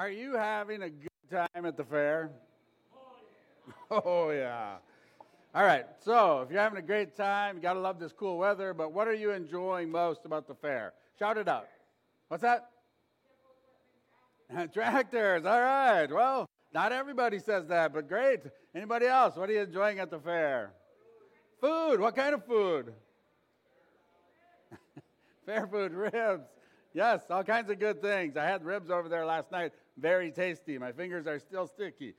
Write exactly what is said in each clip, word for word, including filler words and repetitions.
Are you having a good time at the fair? Oh, yeah. All right, so if you're having a great time, you got to love this cool weather, but what are you enjoying most about the fair? Shout it out. What's that? Tractors. All right. Well, not everybody says that, but great. Anybody else? What are you enjoying at the fair? Food. What kind of food? Fair food, ribs. Yes, all kinds of good things. I had ribs over there last night. Very tasty. My fingers are still sticky.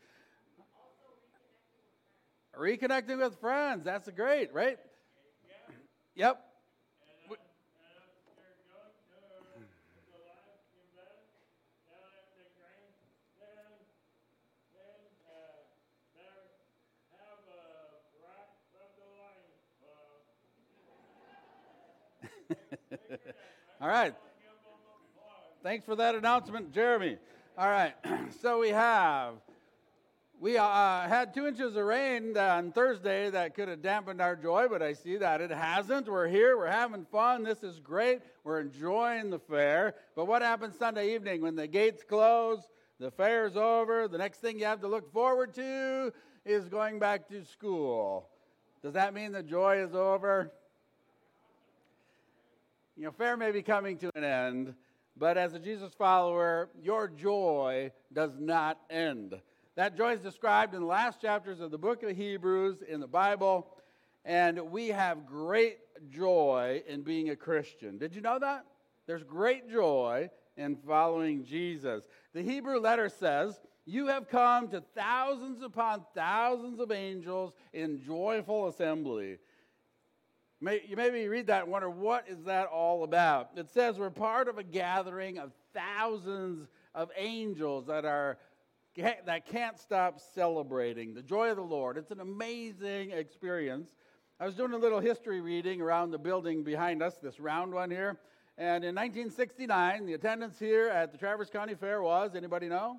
Reconnecting with friends. That's great, right? Yep. All right. Thanks for that announcement, Jeremy. All right. So we have, we uh, had two inches of rain on Thursday that could have dampened our joy, but I see that it hasn't. We're here. We're having fun. This is great. We're enjoying the fair. But what happens Sunday evening when the gates close, the fair's over, the next thing you have to look forward to is going back to school. Does that mean the joy is over? You know, fair may be coming to an end, but as a Jesus follower, your joy does not end. That joy is described in the last chapters of the book of Hebrews in the Bible, and we have great joy in being a Christian. Did you know that? There's great joy in following Jesus. The Hebrew letter says, "You have come to thousands upon thousands of angels in joyful assembly." You maybe read that and wonder, what is that all about? It says we're part of a gathering of thousands of angels that are that can't stop celebrating the joy of the Lord. It's an amazing experience. I was doing a little history reading around the building behind us, this round one here. And in nineteen sixty-nine, the attendance here at the Traverse County Fair was, anybody know?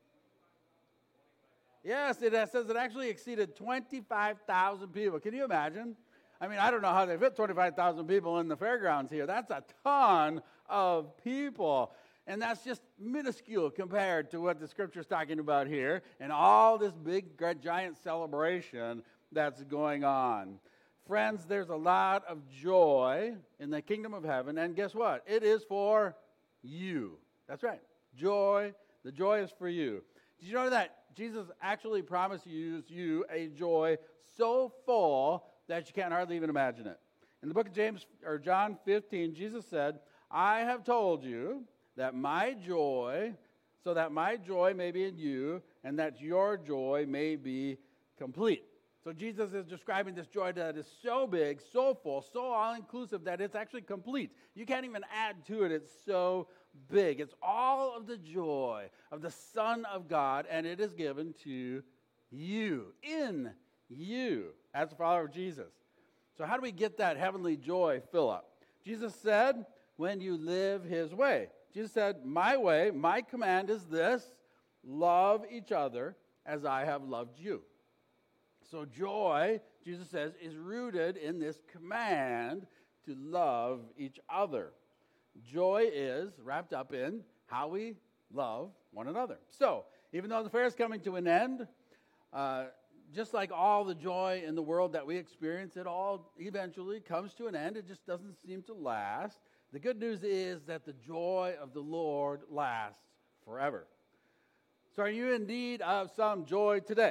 Yes, it says it actually exceeded twenty-five thousand people. Can you imagine? I mean, I don't know how they fit twenty-five thousand people in the fairgrounds here. That's a ton of people. And that's just minuscule compared to what the Scripture's talking about here and all this big, giant celebration that's going on. Friends, there's a lot of joy in the kingdom of heaven. And guess what? It is for you. That's right. Joy. The joy is for you. Did you know that Jesus actually promised you, you a joy so full that you can't hardly even imagine it? In the book of James or John fifteen, Jesus said, "I have told you that my joy, so that my joy may be in you, and that your joy may be complete." So Jesus is describing this joy that is so big, so full, so all-inclusive that it's actually complete. You can't even add to it. It's so big. It's all of the joy of the Son of God, and it is given to you, in you, as a follower of Jesus. So how do we get that heavenly joy, Philip? Jesus said, when you live his way. Jesus said, my way, my command is this: love each other as I have loved you. So joy, Jesus says, is rooted in this command to love each other. Joy is wrapped up in how we love one another. So even though the fair is coming to an end, uh, just like all the joy in the world that we experience, it all eventually comes to an end. It just doesn't seem to last. The good news is that the joy of the Lord lasts forever. So are you in need of some joy today?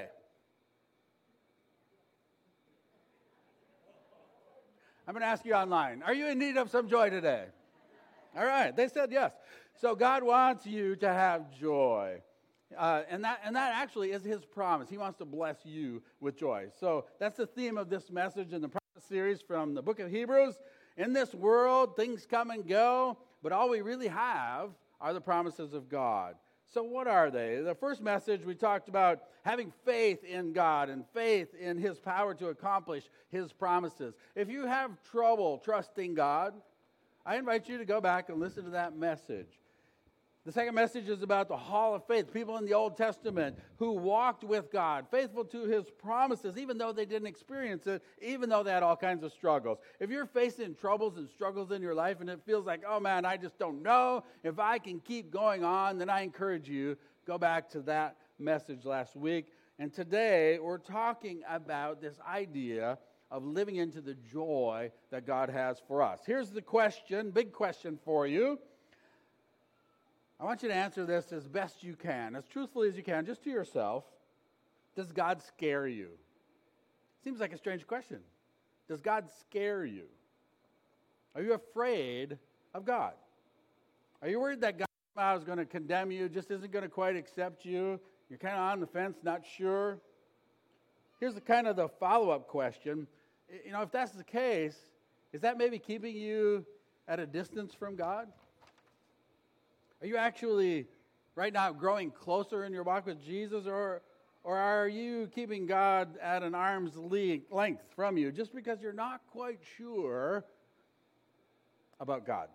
I'm going to ask you online. Are you in need of some joy today? All right. They said yes. So God wants you to have joy. Uh, and that and that actually is his promise. He wants to bless you with joy. So that's the theme of this message in the promise series from the book of Hebrews. In this world, things come and go, but all we really have are the promises of God. So what are they? The first message, we talked about having faith in God and faith in his power to accomplish his promises. If you have trouble trusting God, I invite you to go back and listen to that message. The second message is about the hall of faith, people in the Old Testament who walked with God, faithful to his promises, even though they didn't experience it, even though they had all kinds of struggles. If you're facing troubles and struggles in your life and it feels like, oh man, I just don't know if I can keep going on, then I encourage you go back to that message last week. And today we're talking about this idea of living into the joy that God has for us. Here's the question, big question for you. I want you to answer this as best you can, as truthfully as you can, just to yourself. Does God scare you? Seems like a strange question. Does God scare you? Are you afraid of God? Are you worried that God is going to condemn you, just isn't going to quite accept you? You're kind of on the fence, not sure. Here's the kind of the follow-up question. You know, if that's the case, is that maybe keeping you at a distance from God? Are you actually right now growing closer in your walk with Jesus, or, or are you keeping God at an arm's length from you just because you're not quite sure about God?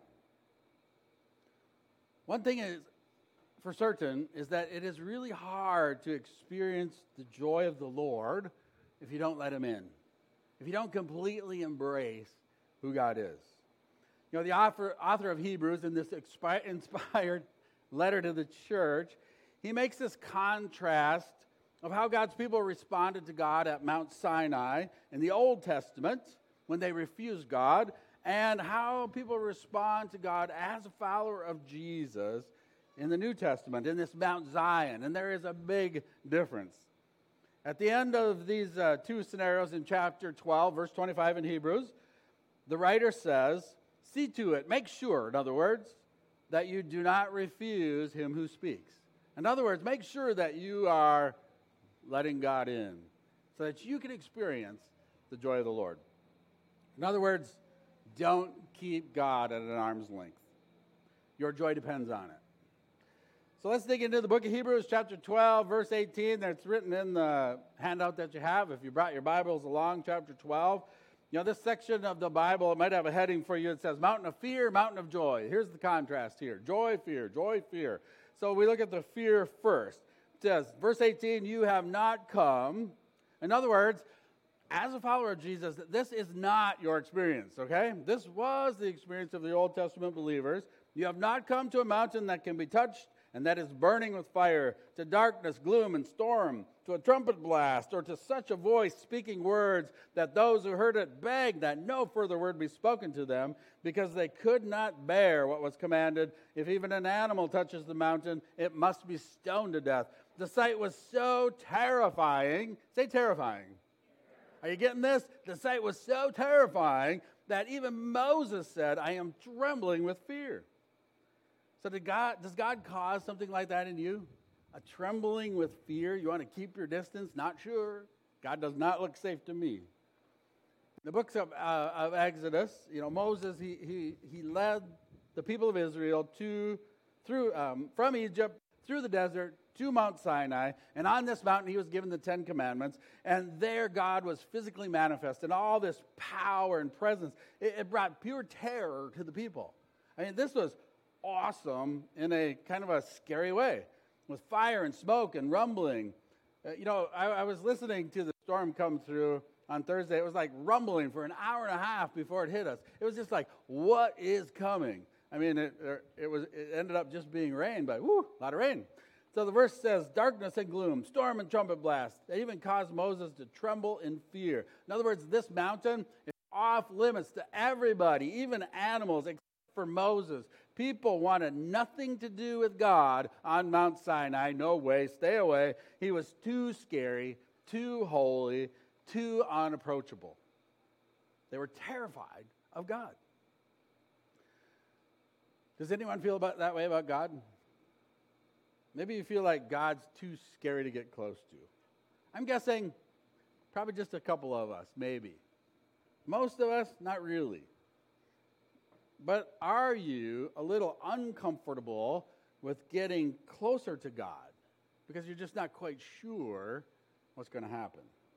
One thing is for certain is that it is really hard to experience the joy of the Lord if you don't let him in, if you don't completely embrace who God is. You know, the author, author of Hebrews, in this expi- inspired letter to the church, he makes this contrast of how God's people responded to God at Mount Sinai in the Old Testament when they refused God, and how people respond to God as a follower of Jesus in the New Testament, in this Mount Zion. And there is a big difference. At the end of these uh, two scenarios in chapter twelve, verse twenty-five in Hebrews, the writer says, see to it, make sure, in other words, that you do not refuse him who speaks. In other words, make sure that you are letting God in so that you can experience the joy of the Lord. In other words, don't keep God at an arm's length. Your joy depends on it. So let's dig into the book of Hebrews, chapter twelve, verse eighteen. That's written in the handout that you have. If you brought your Bibles along, chapter twelve. You know, this section of the Bible, it might have a heading for you. It says, mountain of fear, mountain of joy. Here's the contrast here. Joy, fear, joy, fear. So we look at the fear first. It says, verse eighteen, you have not come. In other words, as a follower of Jesus, this is not your experience, okay? This was the experience of the Old Testament believers. You have not come to a mountain that can be touched and that is burning with fire, to darkness, gloom, and storm, to a trumpet blast, or to such a voice speaking words that those who heard it begged that no further word be spoken to them, because they could not bear what was commanded. If even an animal touches the mountain, it must be stoned to death. The sight was so terrifying. Say terrifying. Are you getting this? The sight was so terrifying that even Moses said, I am trembling with fear. So did God, does God cause something like that in you? A trembling with fear? You want to keep your distance? Not sure. God does not look safe to me. In the books of, uh, of Exodus, you know, Moses, he, he, he led the people of Israel to, through, um, from Egypt through the desert to Mount Sinai. And on this mountain, he was given the Ten Commandments. And there God was physically manifest in all this power and presence. It, it brought pure terror to the people. I mean, this was awesome in a kind of a scary way, with fire and smoke and rumbling. Uh, you know, I, I was listening to the storm come through on Thursday. It was like rumbling for an hour and a half before it hit us. It was just like, what is coming? I mean, it, it was. It ended up just being rain, but whoo, a lot of rain. So the verse says, darkness and gloom, storm and trumpet blast. They even caused Moses to tremble in fear. In other words, this mountain is off limits to everybody, even animals, except for Moses. People wanted nothing to do with God on Mount Sinai. No way, stay away. He was too scary, too holy, too unapproachable. They were terrified of God. Does anyone feel about that way about God? Maybe you feel like God's too scary to get close to. I'm guessing probably just a couple of us, maybe. Most of us, not really. But are you a little uncomfortable with getting closer to God because you're just not quite sure what's going to happen?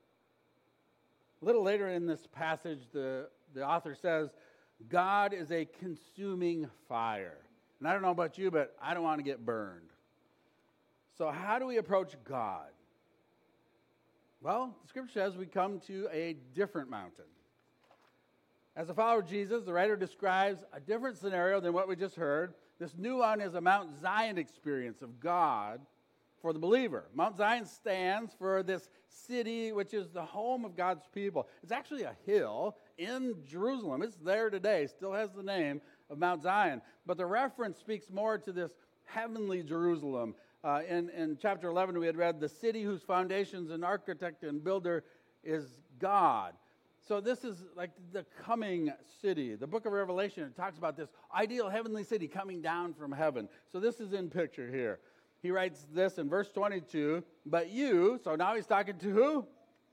A little later in this passage, the, the author says, God is a consuming fire. And I don't know about you, but I don't want to get burned. So how do we approach God? Well, the scripture says we come to a different mountain. As a follower of Jesus, the writer describes a different scenario than what we just heard. This new one is a Mount Zion experience of God for the believer. Mount Zion stands for this city, which is the home of God's people. It's actually a hill in Jerusalem. It's there today, still has the name of Mount Zion. But the reference speaks more to this heavenly Jerusalem. Uh, in, in chapter eleven, we had read, the city whose foundations and architect and builder is God. So this is like the coming city. The book of Revelation, it talks about this ideal heavenly city coming down from heaven. So this is in picture here. He writes this in verse twenty-two, but you, so now he's talking to who?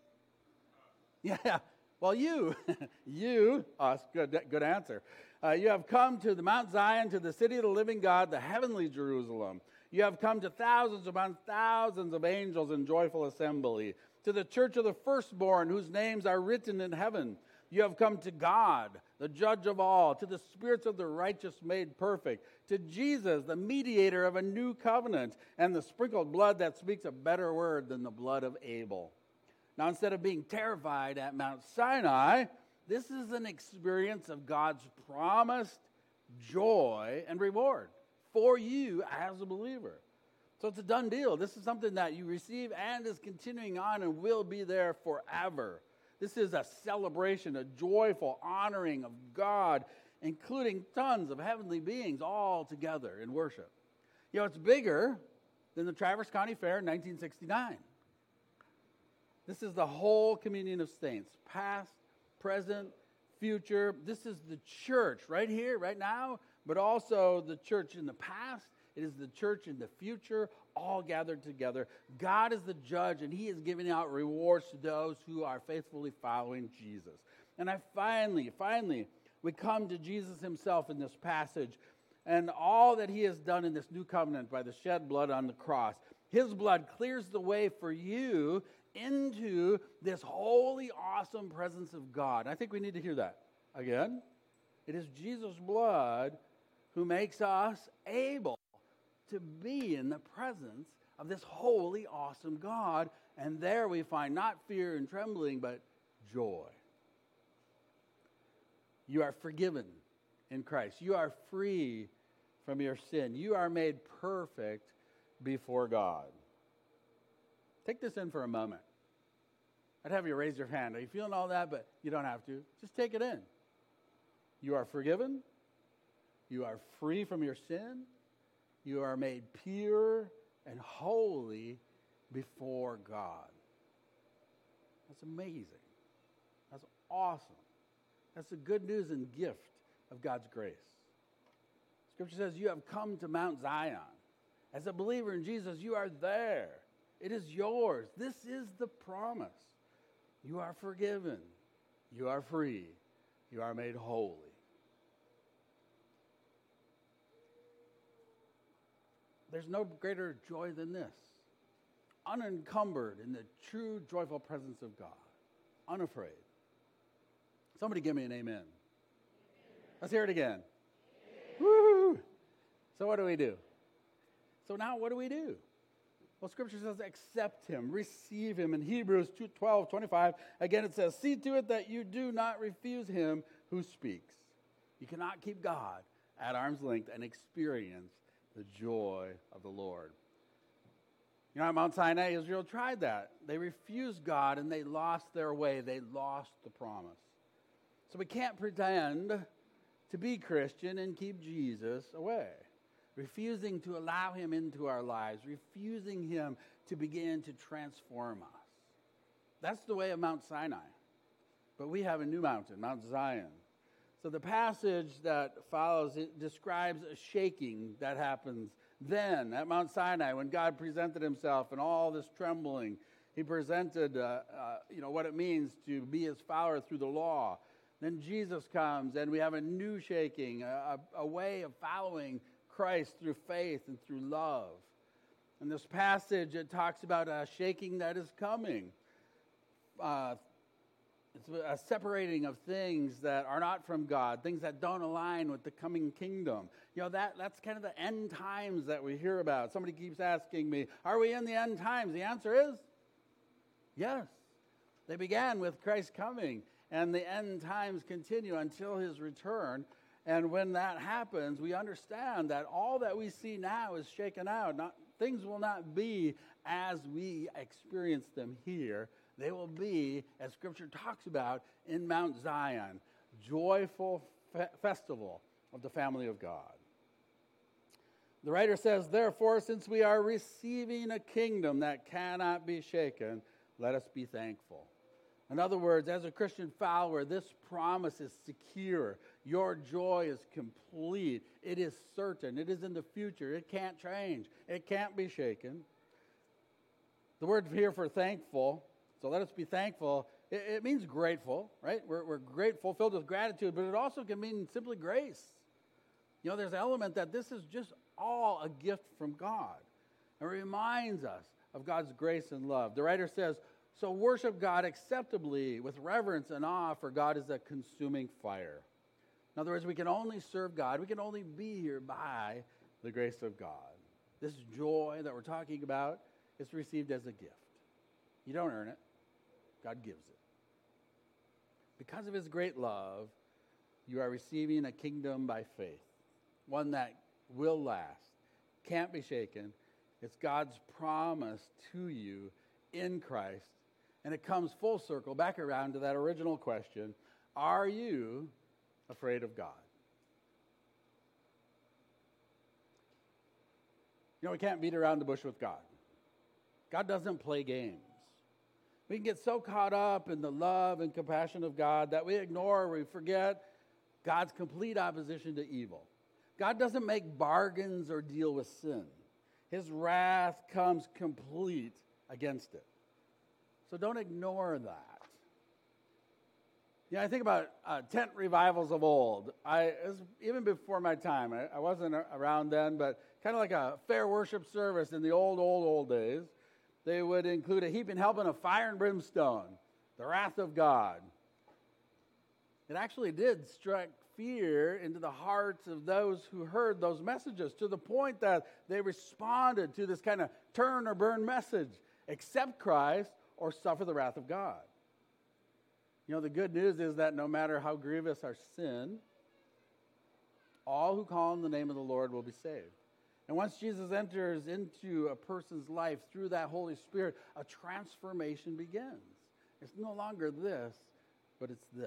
Yeah, well, you, you, us, good, good answer. Uh, you have come to the Mount Zion, to the city of the living God, the heavenly Jerusalem. You have come to thousands upon thousands of angels in joyful assembly, to the church of the firstborn, whose names are written in heaven. You have come to God, the judge of all, to the spirits of the righteous made perfect, to Jesus, the mediator of a new covenant, and the sprinkled blood that speaks a better word than the blood of Abel. Now, instead of being terrified at Mount Sinai, this is an experience of God's promised joy and reward for you as a believer. So it's a done deal. This is something that you receive and is continuing on and will be there forever. This is a celebration, a joyful honoring of God, including tons of heavenly beings all together in worship. You know, it's bigger than the Traverse County Fair in nineteen sixty-nine. This is the whole communion of saints, past, present, future. This is the church right here, right now, but also the church in the past. It is the church in the future, all gathered together. God is the judge, and he is giving out rewards to those who are faithfully following Jesus. And I finally, finally, we come to Jesus himself in this passage and all that he has done in this new covenant by the shed blood on the cross. His blood clears the way for you into this holy, awesome presence of God. I think we need to hear that again. It is Jesus' blood who makes us able to be in the presence of this holy, awesome God. And there we find not fear and trembling, but joy. You are forgiven in Christ. You are free from your sin. You are made perfect before God. Take this in for a moment. I'd have you raise your hand. Are you feeling all that? But you don't have to. Just take it in. You are forgiven. You are free from your sin. You are made pure and holy before God. That's amazing. That's awesome. That's the good news and gift of God's grace. Scripture says you have come to Mount Zion. As a believer in Jesus, you are there. It is yours. This is the promise. You are forgiven. You are free. You are made holy. There's no greater joy than this. Unencumbered in the true joyful presence of God. Unafraid. Somebody give me an amen. Amen. Let's hear it again. Woo! So what do we do? So now what do we do? Well, Scripture says accept him, receive him. In Hebrews two twelve, twenty-five, again it says, see to it that you do not refuse him who speaks. You cannot keep God at arm's length and experience the joy of the Lord. You know, at Mount Sinai, Israel tried that. They refused God and they lost their way. They lost the promise. So we can't pretend to be Christian and keep Jesus away. Refusing to allow him into our lives. Refusing him to begin to transform us. That's the way of Mount Sinai. But we have a new mountain, Mount Zion. So the passage that follows, it describes a shaking that happens then at Mount Sinai when God presented himself and all this trembling. He presented, uh, uh, you know, what it means to be his follower through the law. Then Jesus comes and we have a new shaking, a, a way of following Christ through faith and through love. In this passage, it talks about a shaking that is coming. Uh, It's a separating of things that are not from God, things that don't align with the coming kingdom. You know, that, that's kind of the end times that we hear about. Somebody keeps asking me, are we in the end times? The answer is yes. They began with Christ coming, and the end times continue until his return. And when that happens, we understand that all that we see now is shaken out. Not Things will not be as we experience them here. They will be, as Scripture talks about, in Mount Zion, joyful fe- festival of the family of God. The writer says, therefore, since we are receiving a kingdom that cannot be shaken, let us be thankful. In other words, as a Christian follower, this promise is secure. Your joy is complete. It is certain. It is in the future. It can't change. It can't be shaken. The word here for thankful, so let us be thankful, it, it means grateful, right? We're, we're grateful, filled with gratitude, but it also can mean simply grace. You know, there's an element that this is just all a gift from God. It reminds us of God's grace and love. The writer says, so worship God acceptably with reverence and awe, for God is a consuming fire. In other words, we can only serve God. We can only be here by the grace of God. This joy that we're talking about is received as a gift. You don't earn it. God gives it. Because of his great love, you are receiving a kingdom by faith, one that will last, can't be shaken. It's God's promise to you in Christ. And it comes full circle back around to that original question, are you afraid of God? You know, we can't beat around the bush with God. God doesn't play games. We can get so caught up in the love and compassion of God that we ignore or we forget God's complete opposition to evil. God doesn't make bargains or deal with sin. His wrath comes complete against it. So don't ignore that. Yeah, I think about uh, tent revivals of old. I it was even before my time. I, I wasn't around then, but kind of like a fair worship service in the old, old, old days. They would include a heaping helping of fire and brimstone, the wrath of God. It actually did strike fear into the hearts of those who heard those messages, to the point that they responded to this kind of turn or burn message: accept Christ or suffer the wrath of God. You know, the good news is that no matter how grievous our sin, all who call on the name of the Lord will be saved. And once Jesus enters into a person's life through that Holy Spirit, a transformation begins. It's no longer this, but it's this.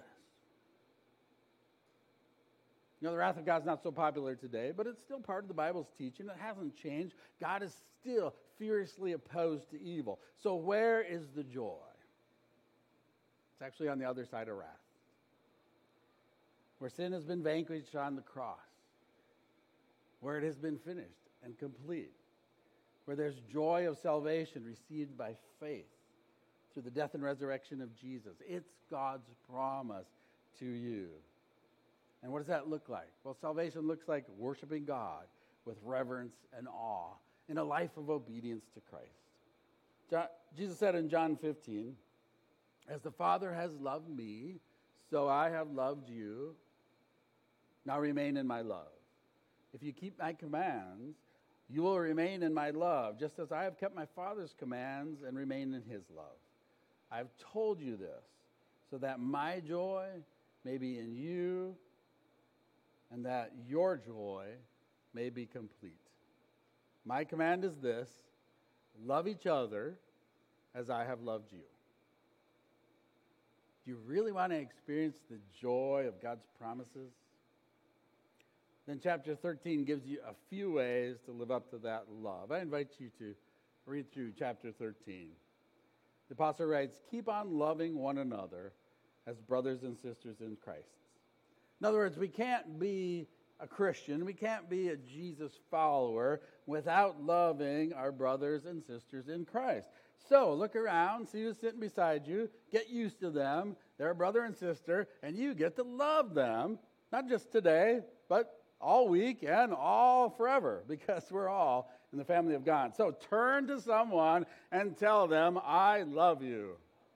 You know, the wrath of God's not so popular today, but it's still part of the Bible's teaching. It hasn't changed. God is still furiously opposed to evil. So where is the joy? It's actually on the other side of wrath, where sin has been vanquished on the cross, where it has been finished and complete, where there's joy of salvation received by faith through the death and resurrection of Jesus. It's God's promise to you. And what does that look like? Well, salvation looks like worshiping God with reverence and awe in a life of obedience to Christ. John, Jesus said in John fifteen, as the Father has loved me, so I have loved you. Now remain in my love. If you keep my commands, you will remain in my love, just as I have kept my Father's commands and remain in his love. I've told you this, so that my joy may be in you, and that your joy may be complete. My command is this: love each other as I have loved you. Do you really want to experience the joy of God's promises? Then chapter thirteen gives you a few ways to live up to that love. I invite you to read through chapter thirteen. The apostle writes, keep on loving one another as brothers and sisters in Christ. In other words, we can't be a Christian, we can't be a Jesus follower without loving our brothers and sisters in Christ. So look around, see who's sitting beside you, get used to them. They're a brother and sister, and you get to love them, not just today, but all week and all forever, because we're all in the family of God. So turn to someone and tell them, I love you.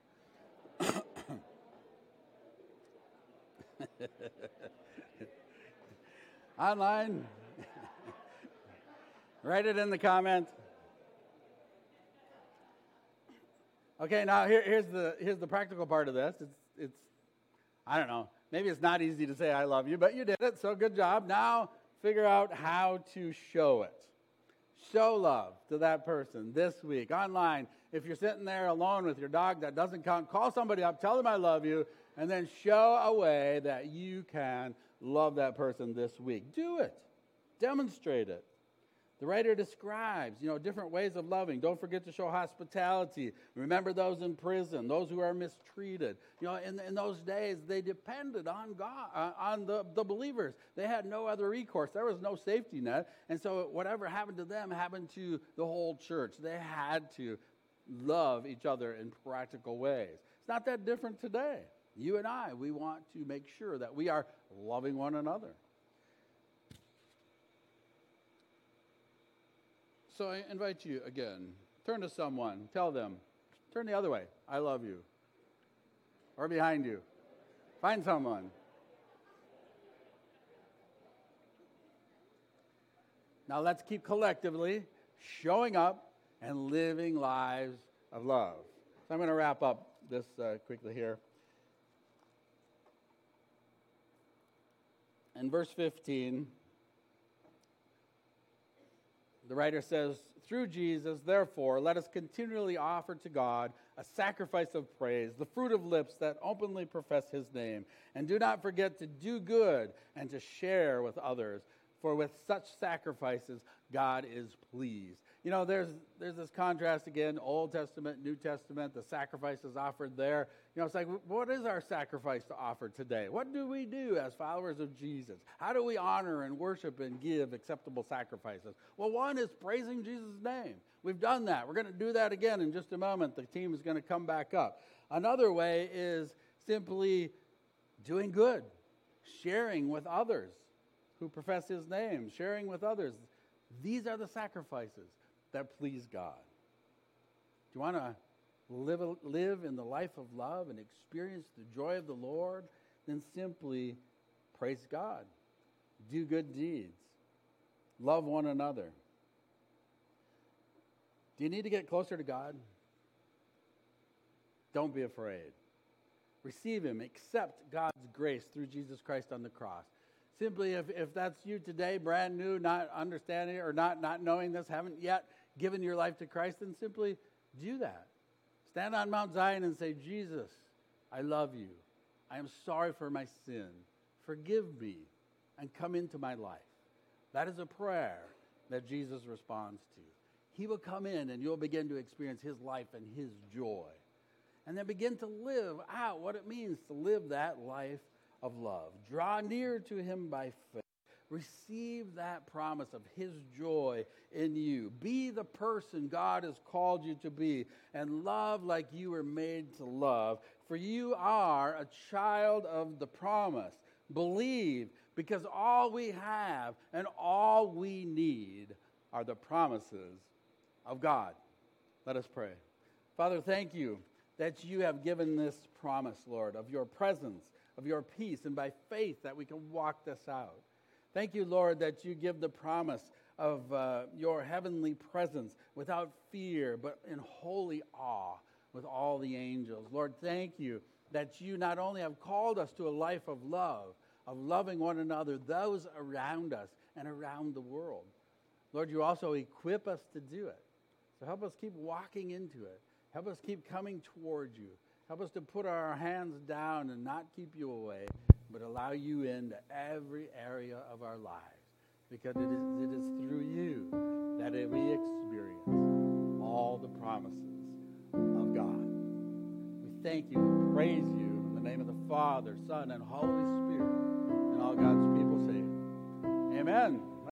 Online, write it in the comment. Okay, now here, here's the here's the practical part of this. It's it's I don't know. Maybe it's not easy to say I love you, but you did it, so good job. Now figure out how to show it. Show love to that person this week. Online, if you're sitting there alone with your dog, that doesn't count. Call somebody up, tell them I love you, and then show a way that you can love that person this week. Do it. Demonstrate it. The writer describes, you know, different ways of loving. Don't forget to show hospitality. Remember those in prison, those who are mistreated. You know, in, in those days, they depended on God, uh, on the, the believers. They had no other recourse. There was no safety net. And so whatever happened to them happened to the whole church. They had to love each other in practical ways. It's not that different today. You and I, we want to make sure that we are loving one another. So I invite you again, turn to someone, tell them, turn the other way, I love you. Or behind you. Find someone. Now let's keep collectively showing up and living lives of love. So I'm going to wrap up this uh, quickly here. In verse fifteen, the writer says, through Jesus, therefore, let us continually offer to God a sacrifice of praise, the fruit of lips that openly profess his name. And do not forget to do good and to share with others, for with such sacrifices, God is pleased. You know, there's there's this contrast again, Old Testament, New Testament, the sacrifices offered there. You know, it's like, what is our sacrifice to offer today? What do we do as followers of Jesus? How do we honor and worship and give acceptable sacrifices? Well, one is praising Jesus' name. We've done that. We're going to do that again in just a moment. The team is going to come back up. Another way is simply doing good, sharing with others who profess his name, sharing with others. These are the sacrifices that please God. Do you want to live, live in the life of love and experience the joy of the Lord? Then simply praise God. Do good deeds. Love one another. Do you need to get closer to God? Don't be afraid. Receive him. Accept God's grace through Jesus Christ on the cross. Simply, if, if that's you today, brand new, not understanding or not, not knowing this, haven't yet given your life to Christ, then simply do that. Stand on Mount Zion and say, Jesus, I love you. I am sorry for my sin. Forgive me and come into my life. That is a prayer that Jesus responds to. He will come in and you'll begin to experience his life and his joy. And then begin to live out what it means to live that life of love. Draw near to him by faith. Receive that promise of his joy in you. Be the person God has called you to be and love like you were made to love. For you are a child of the promise. Believe, because all we have and all we need are the promises of God. Let us pray. Father, thank you that you have given this promise, Lord, of your presence, of your peace, and by faith that we can walk this out. Thank you, Lord, that you give the promise of uh, your heavenly presence without fear, but in holy awe with all the angels. Lord, thank you that you not only have called us to a life of love, of loving one another, those around us and around the world. Lord, you also equip us to do it. So help us keep walking into it. Help us keep coming towards you. Help us to put our hands down and not keep you away, but allow you into every area of our lives. Because it is, it is through you that we experience all the promises of God. We thank you and praise you in the name of the Father, Son, and Holy Spirit. And all God's people say, amen.